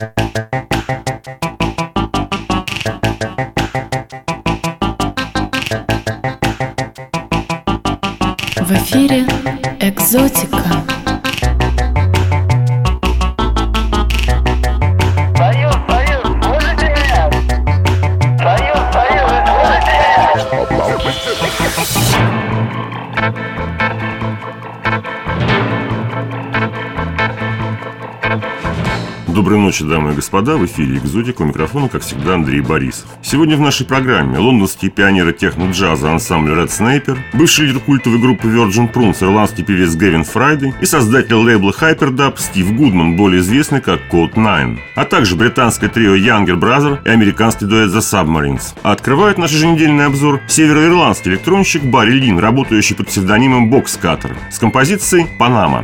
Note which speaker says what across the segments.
Speaker 1: В эфире «Экзотика».
Speaker 2: Доброй ночи, дамы и господа, в эфире «Экзотика», у микрофона, как всегда, Андрей Борисов. Сегодня в нашей программе лондонские пионеры техно-джаза ансамбль Red Sniper, бывший лидер культовой группы Virgin Prunes, ирландский певец Гэвин Фрайдей и создатель лейбла Hyperdub Стив Гудман, более известный как Code 9, а также британское трио Younger Brother и американский дуэт The Submarines. А открывает наш еженедельный обзор североирландский электронщик Барри Лин, работающий под псевдонимом Box Cutter, с композицией «Панама».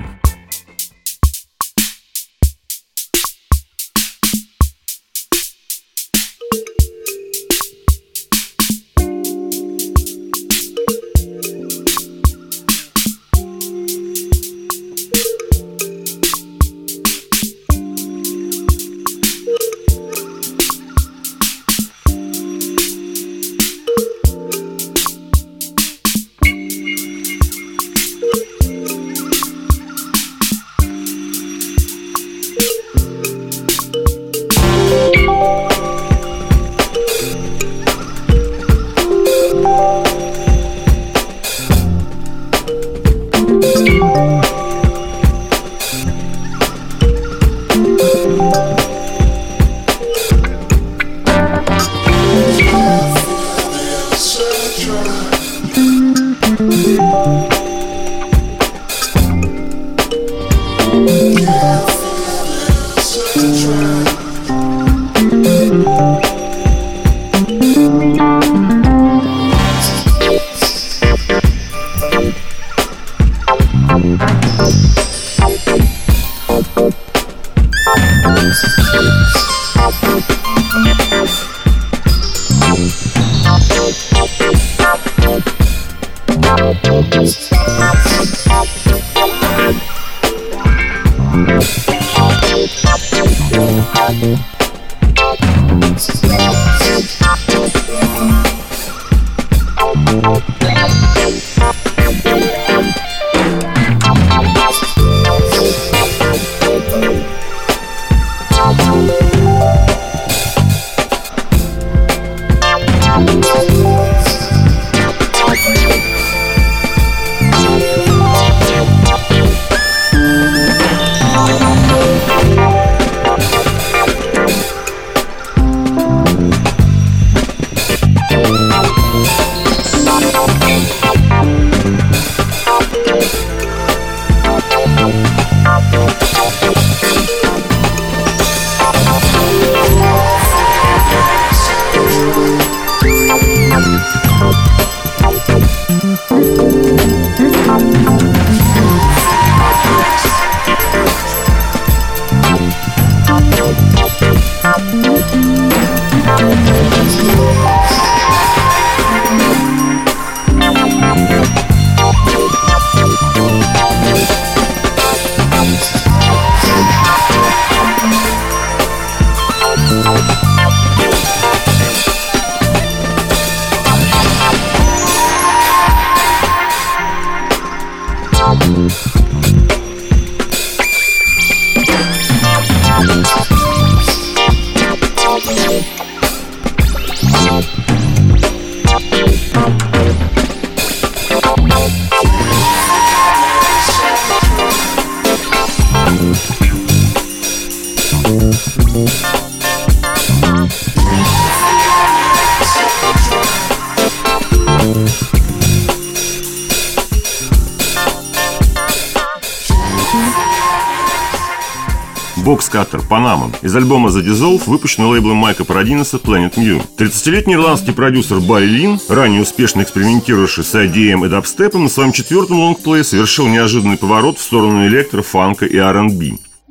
Speaker 2: Box Cutter Panama из альбома The Dissolve, выпущенный лейблом Майка Парадиноса Planet Mu. 30-летний ирландский продюсер Барри Лин, ранее успешно экспериментировавший с IDM и дабстепом, на своем четвертом лонгплее совершил неожиданный поворот в сторону электро, фанка и R&B.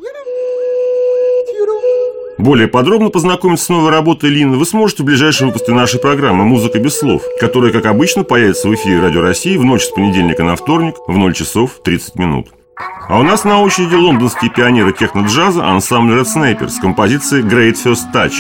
Speaker 2: Более подробно познакомиться с новой работой Лина вы сможете в ближайшем выпуске нашей программы «Музыка без слов», которая, как обычно, появится в эфире Радио России в ночь с понедельника на вторник в 0 часов 30 минут. А у нас на очереди лондонские пионеры техно-джаза ансамбль Red Sniper с композицией Great First Touch.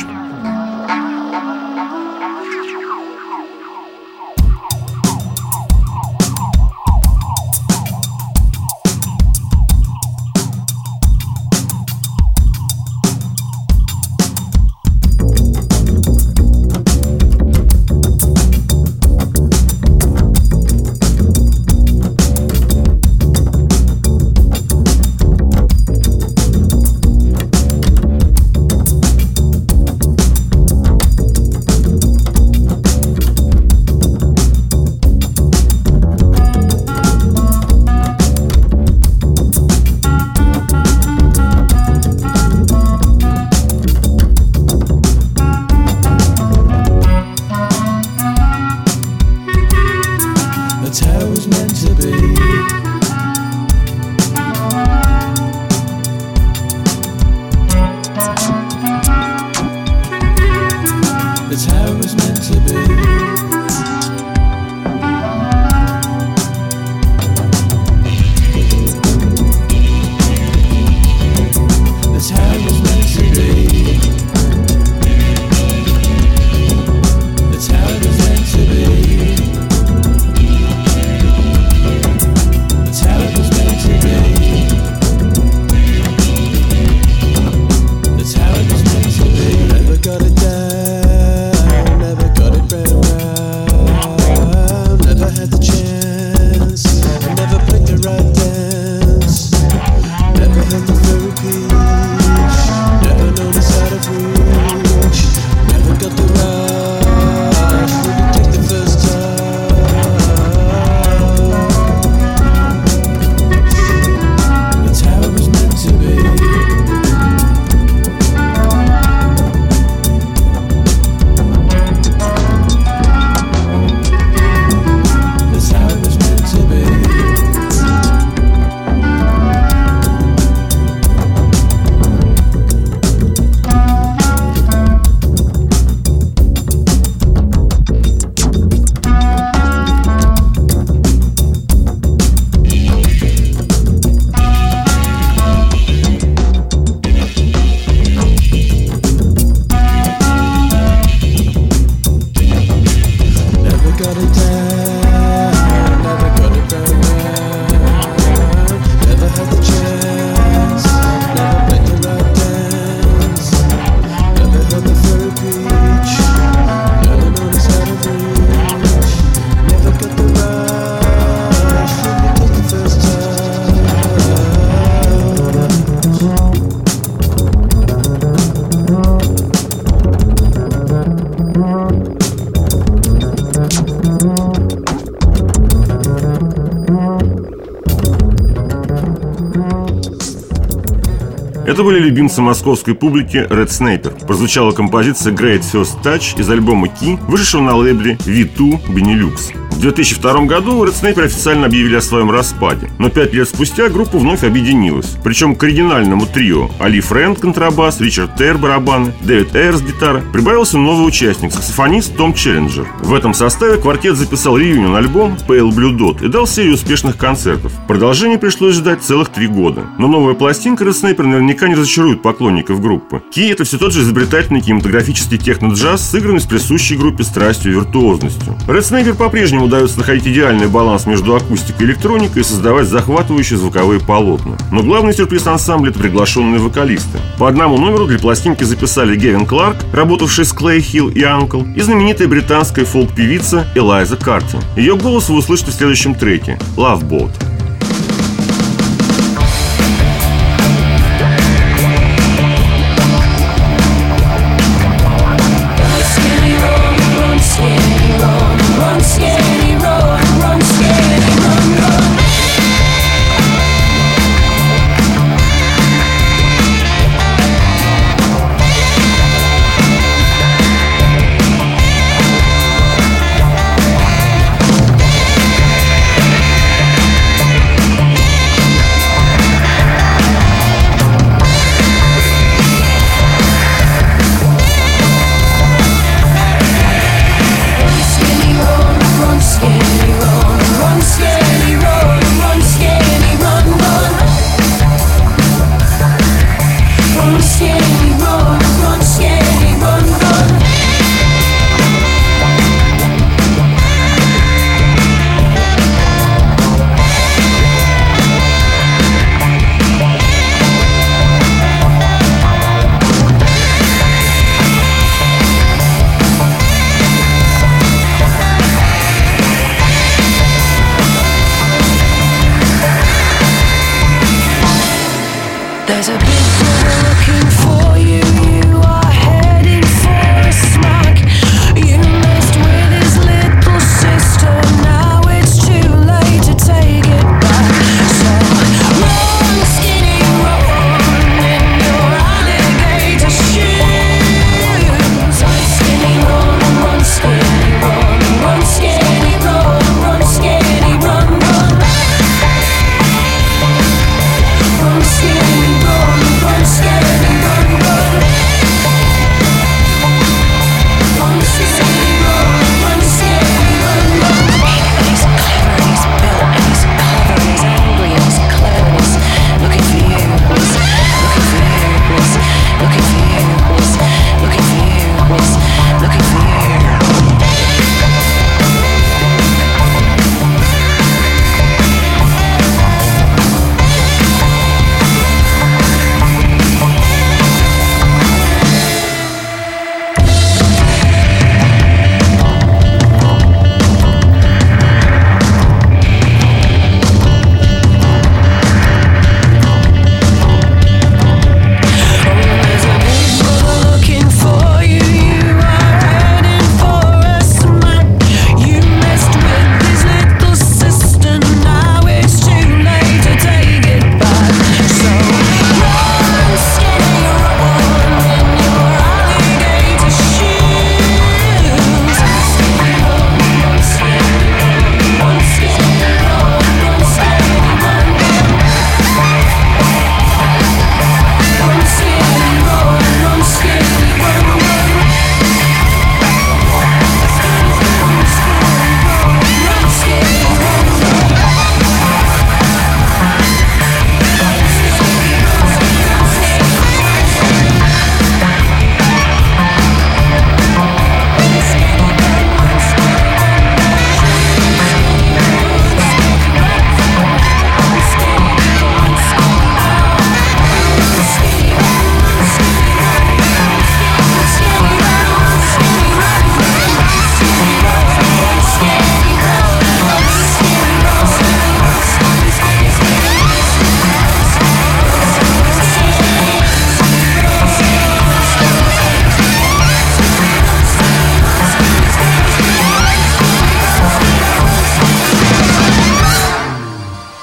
Speaker 2: Это были любимцы московской публики Red Sniper. Прозвучала композиция Great First Touch из альбома Key, вышедшего на лейбле V2 Benelux. В 2002 году Red Sniper официально объявили о своем распаде, но 5 лет спустя группа вновь объединилась. Причем к оригинальному трио Али Фрэнд контрабас, Ричард Тейр барабаны, Дэвид Эйрс гитара прибавился новый участник, саксофонист Том Челленджер. В этом составе квартет записал реюнион-альбом Pale Blue Dot и дал серию успешных концертов. Продолжение пришлось ждать целых 3 года. Но новая пластинка Red Sniper наверняка не разочарует поклонников группы. Key — это все тот же изобретательный кинематографический техно-джаз, сыгранный с присущей группе страстью и виртуозностью. Red Sniper по-прежнему удается находить идеальный баланс между акустикой и электроникой и создавать захватывающие звуковые полотна. Но главный сюрприз ансамбля — это приглашенные вокалисты. По одному номеру для пластинки записали Гевин Кларк, работавший с Клей Хилл и Анкл, и знаменитая британская фолк-певица Элайза Карти. Ее голос вы услышите в следующем треке «Love Boat».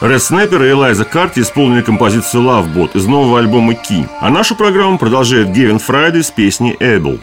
Speaker 2: Ред Снайпер и Элайза Карти исполнили композицию Love Boat из нового альбома Key. А нашу программу продолжает Гевин Фрайдей с песней Able.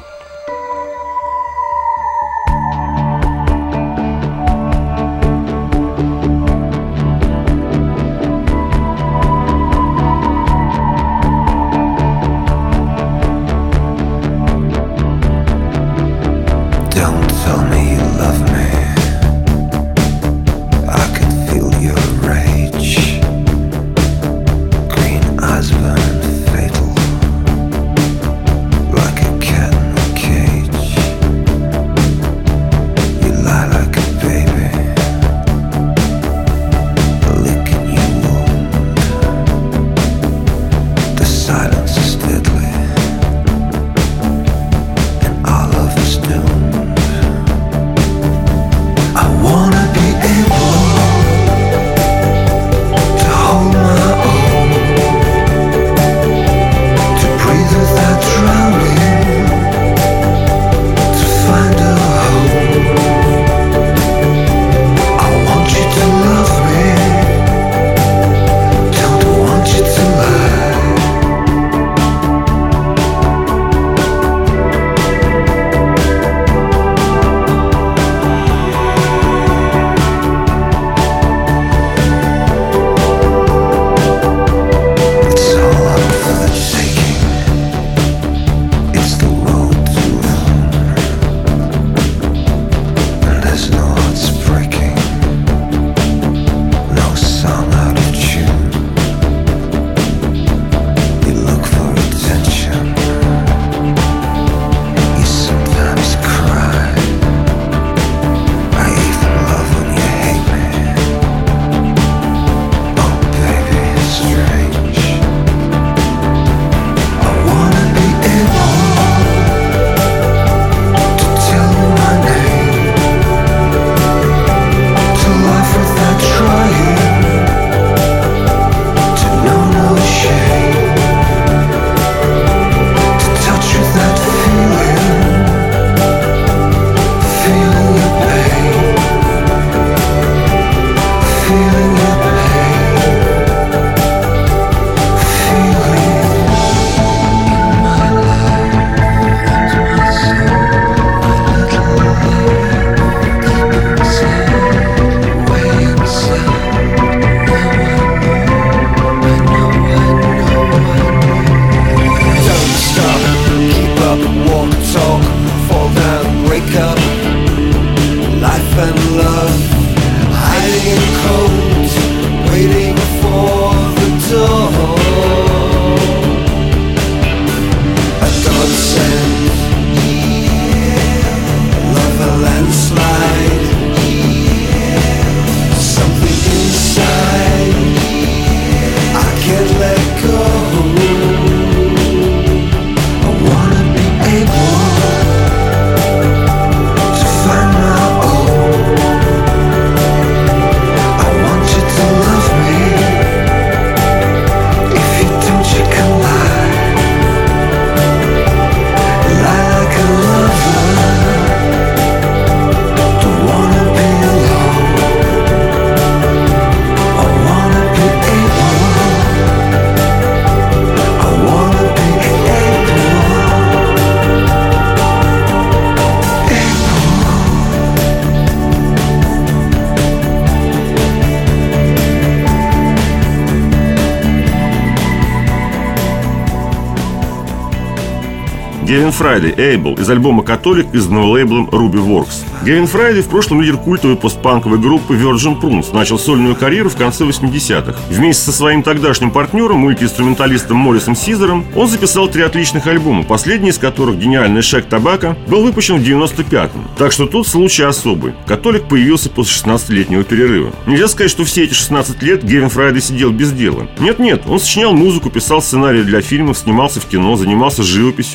Speaker 2: Гевин Фрайдей «Able» из альбома «Католик» из лейблом Ruby Works. Гевин Фрайдей в прошлом лидер культовой постпанковой группы Virgin Prunes, начал сольную карьеру в конце 80-х. Вместе со своим тогдашним партнером, мультиинструменталистом Моррисом Сизером, он записал 3 отличных альбома, последний из которых, гениальный «Шек Табака», был выпущен в 95-м. Так что тут случай особый. «Католик» появился после 16-летнего перерыва. Нельзя сказать, что все эти 16 лет Гевин Фрайдей сидел без дела. Нет-нет, он сочинял музыку, писал сценарии для фильмов, снимался в кино, занимался живописью, был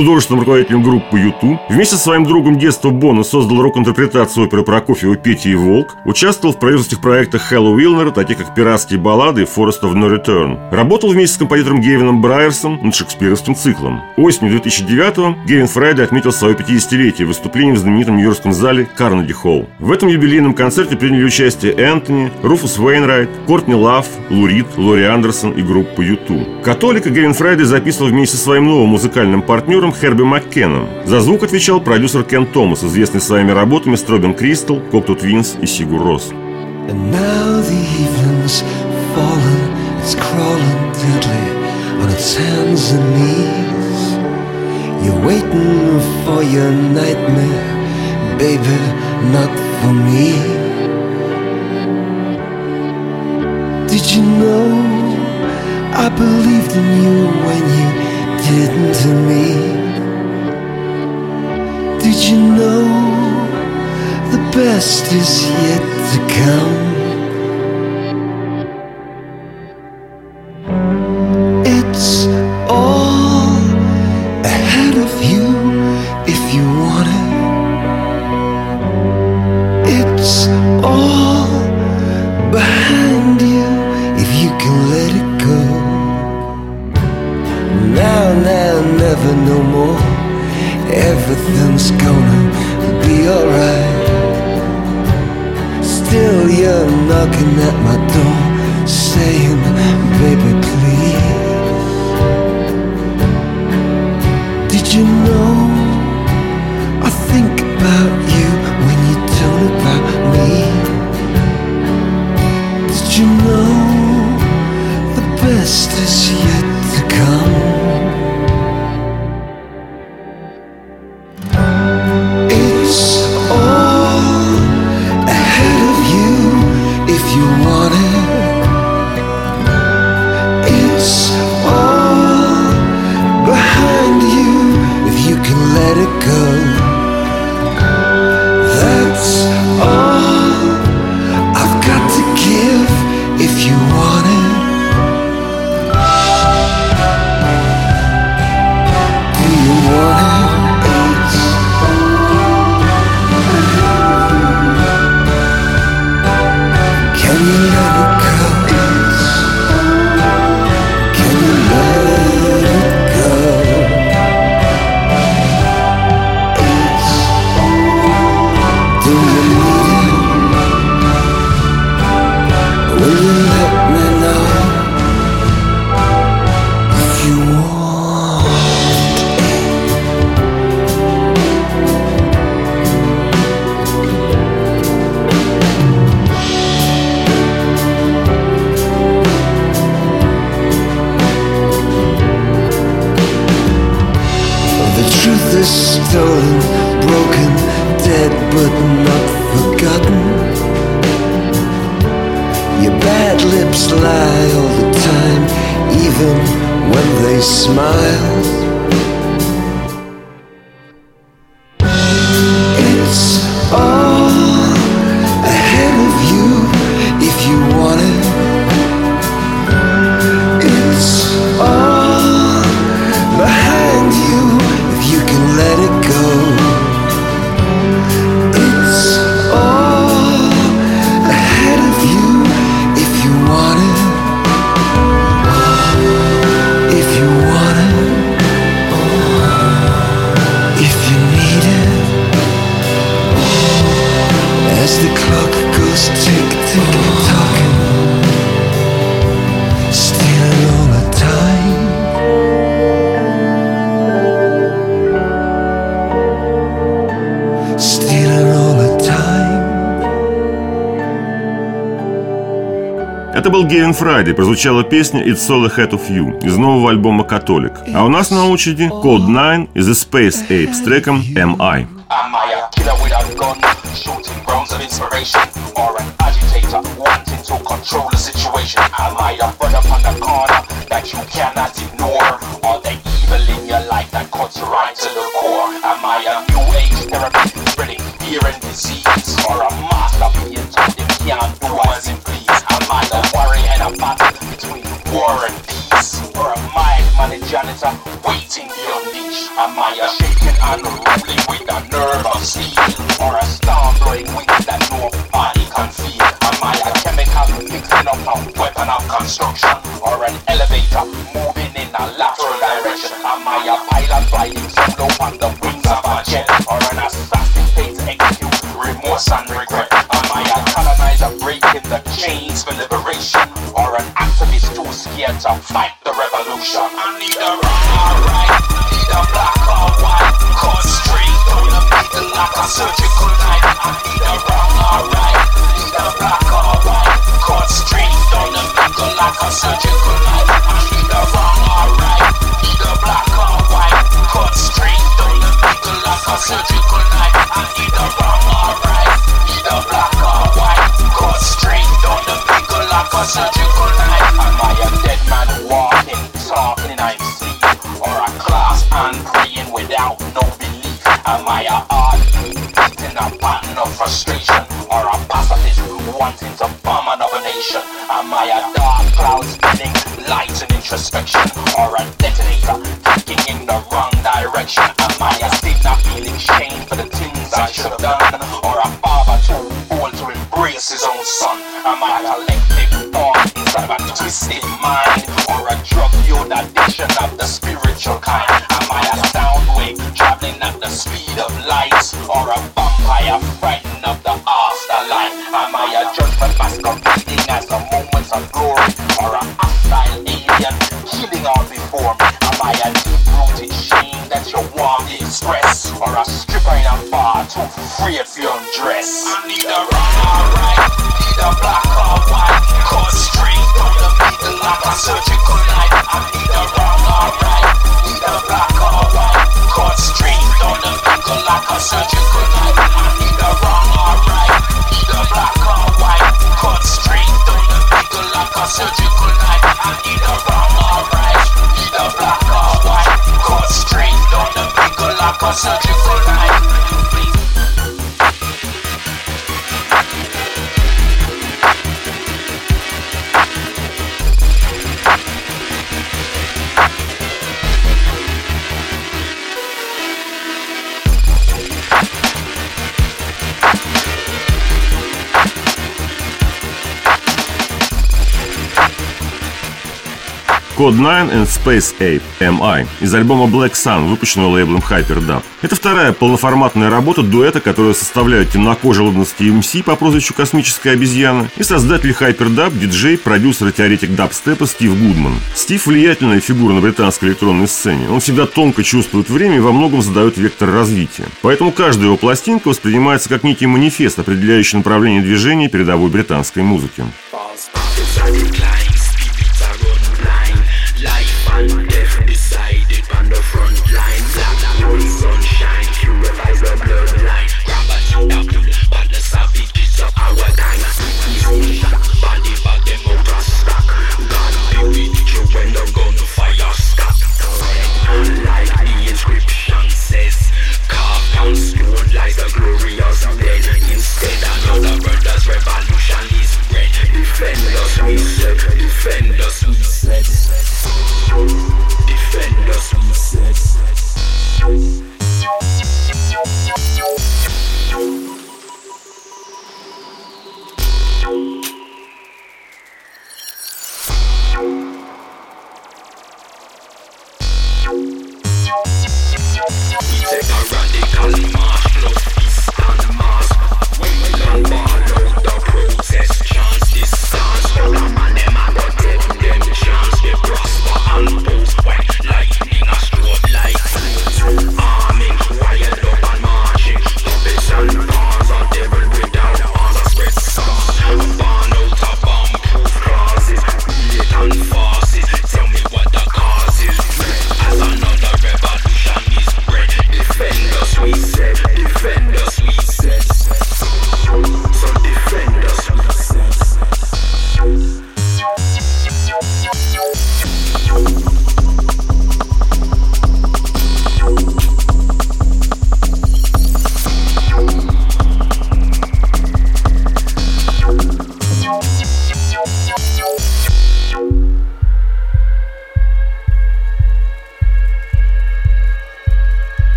Speaker 2: художественным руководителем группы U2. Вместе со своим другом детства Боно создал рок-интерпретацию оперы Прокофьева «Петя и волк». Участвовал в производственных проектах Хэлла Уилнера, таких как «Пиратские баллады» и «Forest of No Return». Работал вместе с композитором Гевином Брайерсом над шекспировским циклом. Осенью 2009-го Гевин Фрайди отметил свое 50-летие выступлением в знаменитом нью-йоркском зале Карнеги Холл. В этом юбилейном концерте приняли участие Энтони, Руфус Уэйнрайт, Кортни Лав, Лу Рид, Лори Андерсон и группа U2. «Католика» Гевин Фрайди записывал вместе со своим новым музыкальным партнером Херби Маккеном. За звук отвечал продюсер Кен Томас, известный своими работами Стробин Кристал, Cocteau Twins и Sigur Rós.
Speaker 3: And now the evening's fallen, it's crawling deadly on its hands and knees. You're waiting for your nightmare, baby, not for me. Did you know I believed in you when you didn't to me? Did you know the best is yet to come? It's all ahead of you if you want it. It's all behind you if you can let it go. Now, never no more. Everything's gonna be alright. Still you're knocking at my door, saying, baby, please. Did you know I think about you when you don't about me? Did you know the best is yet to come? Stolen, broken, dead but not forgotten. Your bad lips lie all the time, even when they smile. It's all ahead of you if you want it. It's all behind you if you can let it go. It's all ahead of you if you want it. If you want it. If you need it. As the clock goes tick, tick, talking, stealing all the time.
Speaker 2: Это был Гевин Фрайди, прозвучала песня «It's all ahead of you» из нового альбома «Католик». А у нас на очереди Code 9 из The Space Ape с треком «Am I?».
Speaker 4: Am I a killer with a gun, shooting grounds of inspiration, or an agitator wanting to control the situation? Am I a brother on the corner that you cannot ignore, or the evil in your life that cuts right to the core? Am I a new age therapy spreading fear and disease, or a master being told they can't do as it please? Am I a warrior and a battle between war and peace, or a mild-mannered janitor waiting to unleash Am I a shaking and rolling with a nerve of steel, or a storm blowing winds that nobody can feel? Am I a chemical mixing up a weapon of construction, or an elevator moving in a lateral direction? Am I a pilot flying solo on the wings of a jet, or an assassin paid to execute remorse and regret? Am I a colonizer breaking the chains for liberation, or an activist too scared to fight the revolution? I need a wrong or right, need a black or white, cut straight down the middle like a surgical knife. I need a wrong or right, need a black or white, cut straight down the middle like a surgical knife. I need a wrong or right, need a black or white, cut straight down the middle like a surgical knife. I need a wrong or right, need a black or white, cut straight down the middle like a surgical knife. Am I a dead man walking, talking in I'm sleep, or a class and praying without no belief? Am I a heartbeat beating a pattern of frustration, or a pacifist wanting to bomb another nation? Am I a dark cloud spinning light and introspection, or a detonator kicking in the wrong direction? Am I a sinner feeling shame for the things I should have done, or a father too old to embrace his own son? Am I a collective thought instead of a twisted mind, or a drug-fueled addiction of the spiritual kind? Am I a sound wave traveling at the speed of light, or a vampire frightened of the afterlife? Am I a judgment masquerading as a moment of glory, or a hostile alien killing all before me? Am I a deep-rooted shame that you want to express, or a stripper in a bar too afraid for your undress? I need a wrong or right, need a black or white, cut straight down the middle like a surgical knife. I need a wrong or right, need a black or white, cut straight down the middle like a surgical knife. I need a wrong or right, need a black or white, cut straight down the middle like a surgical knife. I need a wrong or right, need a black or white, cut straight down the middle like a surgical knife.
Speaker 2: Code 9 and Space Ape MI из альбома Black Sun, выпущенного лейблом Hyperdub. Это вторая полноформатная работа дуэта, которую составляют темнокожий лондонский MC по прозвищу Космическая обезьяна и создатель Hyperdub, диджей, продюсер и теоретик дабстепа Стив Гудман. Стив – влиятельная фигура на британской электронной сцене. Он всегда тонко чувствует время и во многом задает вектор развития. Поэтому каждая его пластинка воспринимается как некий манифест, определяющий направление движения передовой британской музыки.
Speaker 5: And death decided on the front line. Black hole sunshine purifies the bloodline. Grab a pull, but the savages of our time. Easy shot, body bag them out of stock. God be with you when the gunfire stop. Like the inscription says, carved on stone lies the glorious dead. Instead another brother's revolution is bred. Defend us, we said. Defend us, we said. Defend us, we said. We take a radical march, love, peace and mask. Long ball out the protest, chance distance. All a man them a go take them chance. They prosper and boast when lightning a stroke like arming, wild up and marching. Puppets and pawns, a devil without arms, a spread scars. Born out of bomb-proof clauses, militant forces. Tell me what the cause is. As another revolution is bred. Defend us, we said.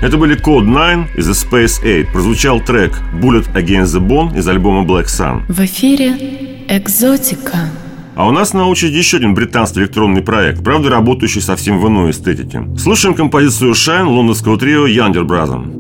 Speaker 2: Это были Code 9 и The Space 8. Прозвучал трек Bullet Against the Bone из альбома Black Sun.
Speaker 1: В эфире «Экзотика».
Speaker 2: А у нас на очереди еще один британский электронный проект, правда работающий совсем в иной эстетике. Слушаем композицию Shine лондонского трио Younger Brother.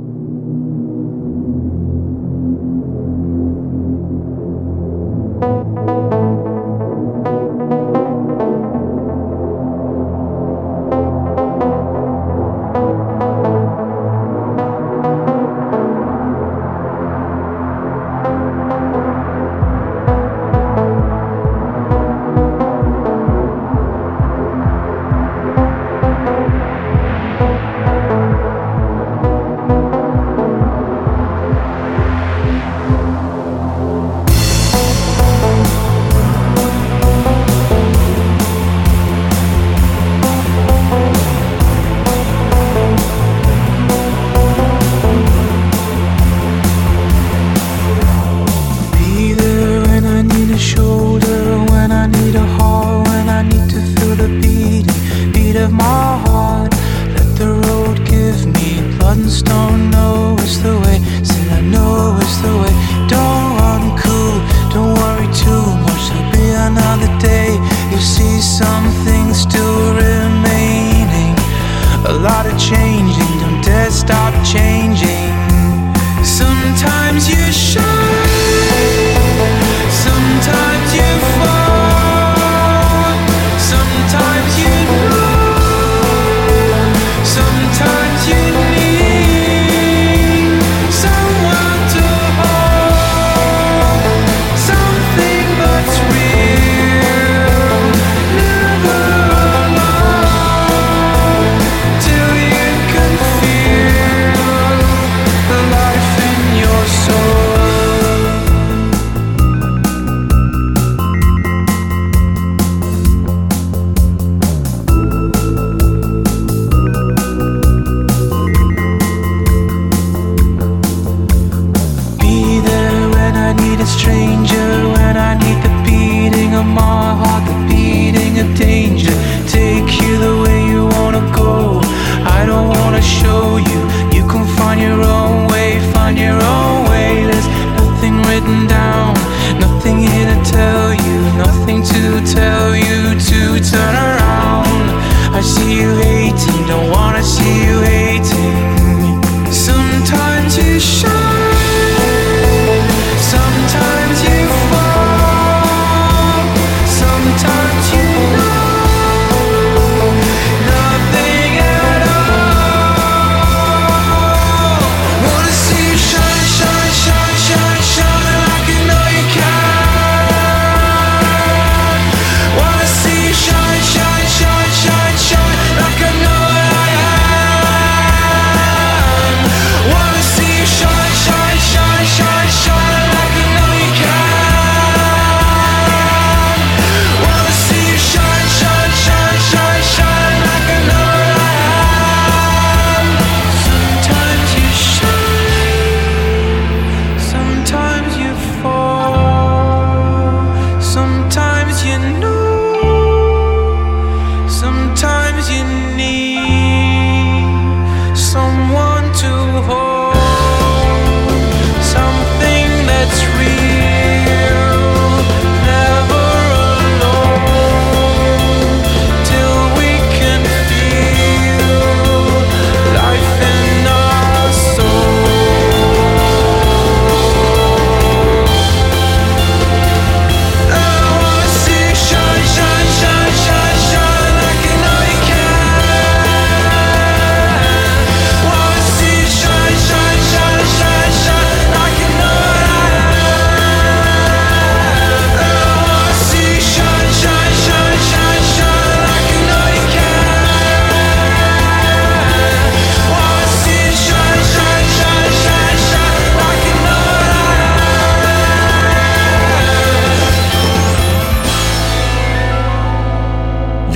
Speaker 3: Shine,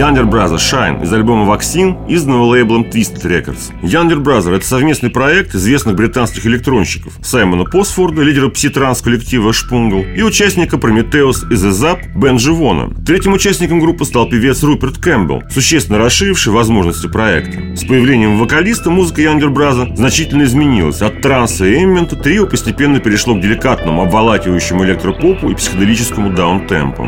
Speaker 2: Younger Brother Shine из альбома Vaccine, изданного лейблом Twisted Records. Younger Brother — это совместный проект известных британских электронщиков Саймона Посфорда, лидера пси-транс коллектива Шпунгл, и участника Prometheus и The Zap Бенджи Вона. Третьим участником группы стал певец Руперт Кэмпбелл, существенно расширивший возможности проекта. С появлением вокалиста музыка Younger Brother значительно изменилась. От транса и эмбиента трио постепенно перешло к деликатному, обволакивающему электропопу и психоделическому даунтемпу.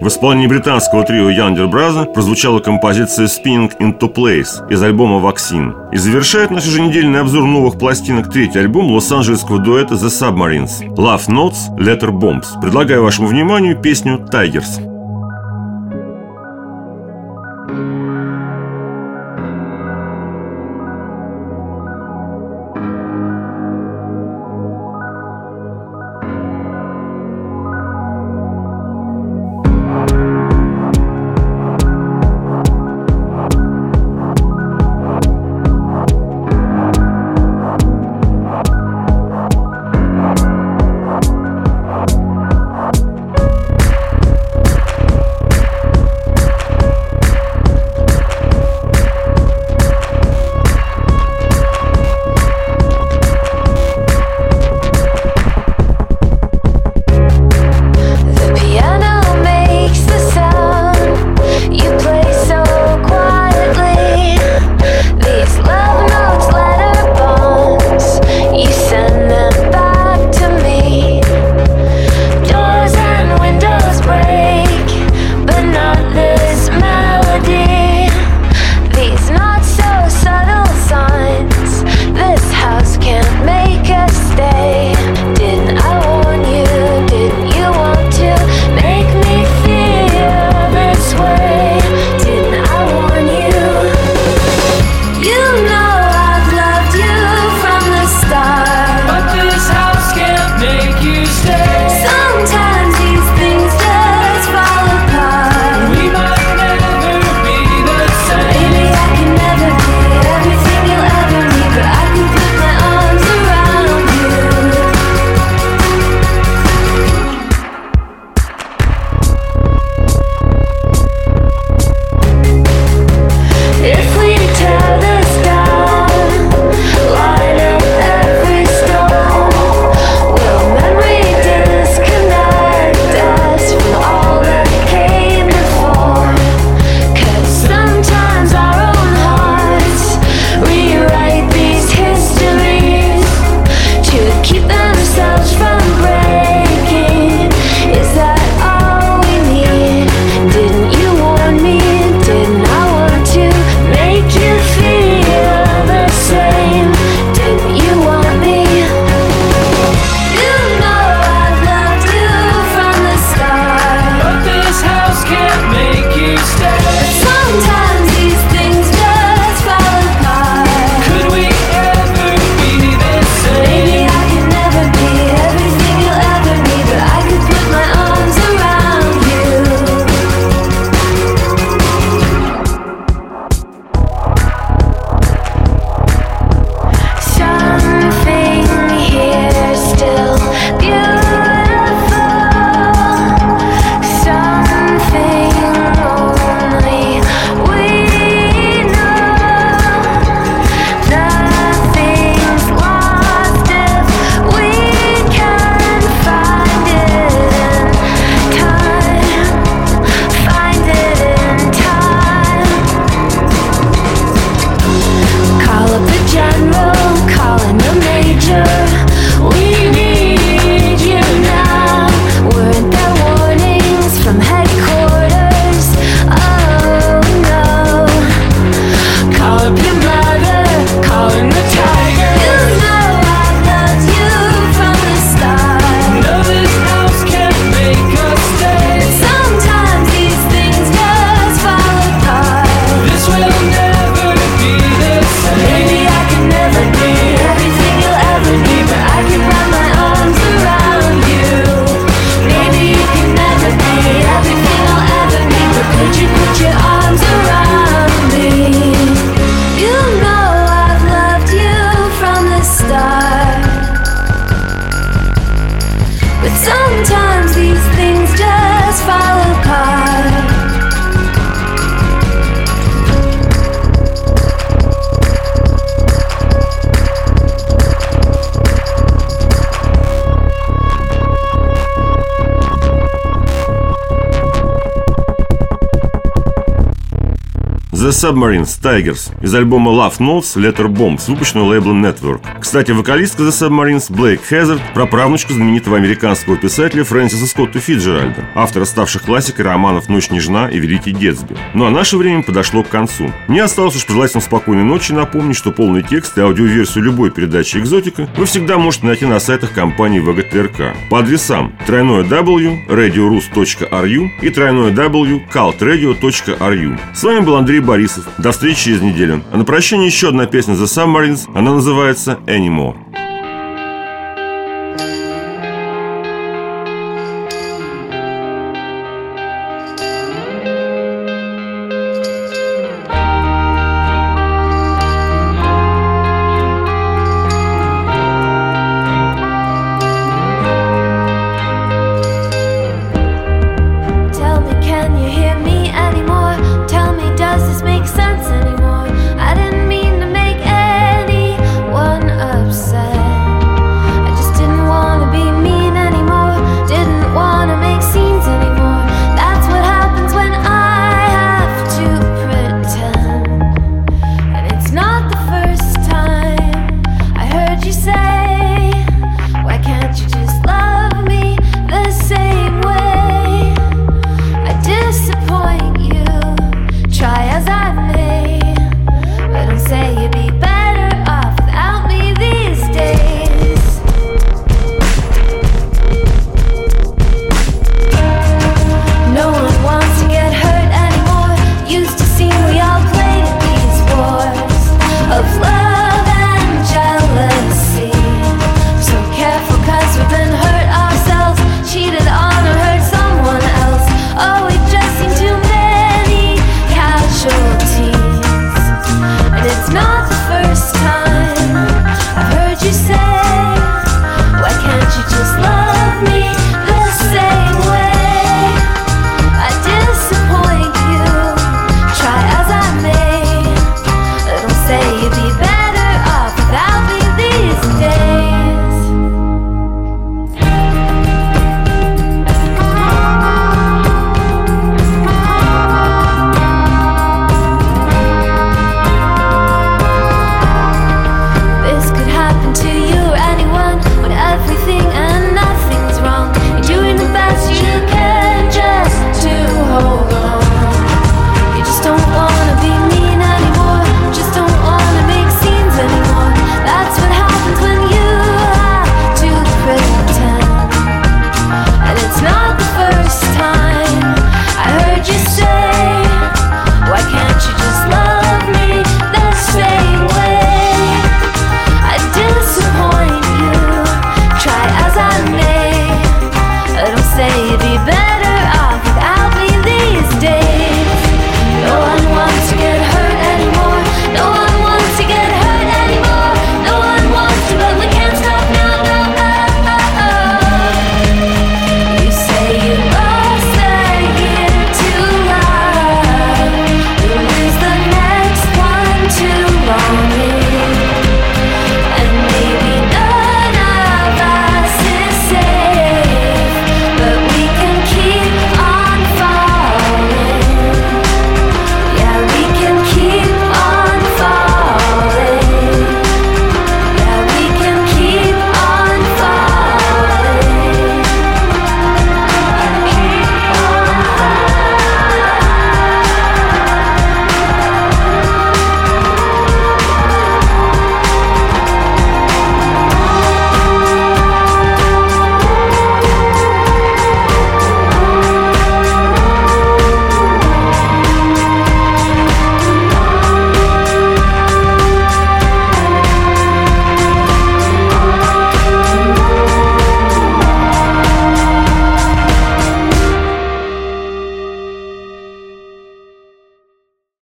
Speaker 2: В исполнении британского трио Yonder Brothers прозвучала композиция Spinning into Place из альбома Vaccine. И завершает наш еженедельный обзор новых пластинок третий альбом лос-анджелесского дуэта The Submarines Love Notes, Letter Bombs. Предлагаю вашему вниманию песню Tigers. The The Submarines Tigers из альбома Love Notes Letter Bombs, выпущенного лейблом Network. Кстати, вокалистка The Submarines Блейк Хезард – праправнучка знаменитого американского писателя Фрэнсиса Скотта Фитджеральда, автора ставших классикой романов «Ночь нежна» и «Великий Гэтсби». Ну а наше время подошло к концу. Мне осталось лишь пожелать вам спокойной ночи и напомнить, что полный текст и аудиоверсию любой передачи «Экзотика» вы всегда можете найти на сайтах компании ВГТРК по адресам www.radiorus.ru и www.cultradio.ru. С вами был Андрей Борисов. До встречи через неделю. А на прощание еще одна песня The Submarines. Она называется «Anymore».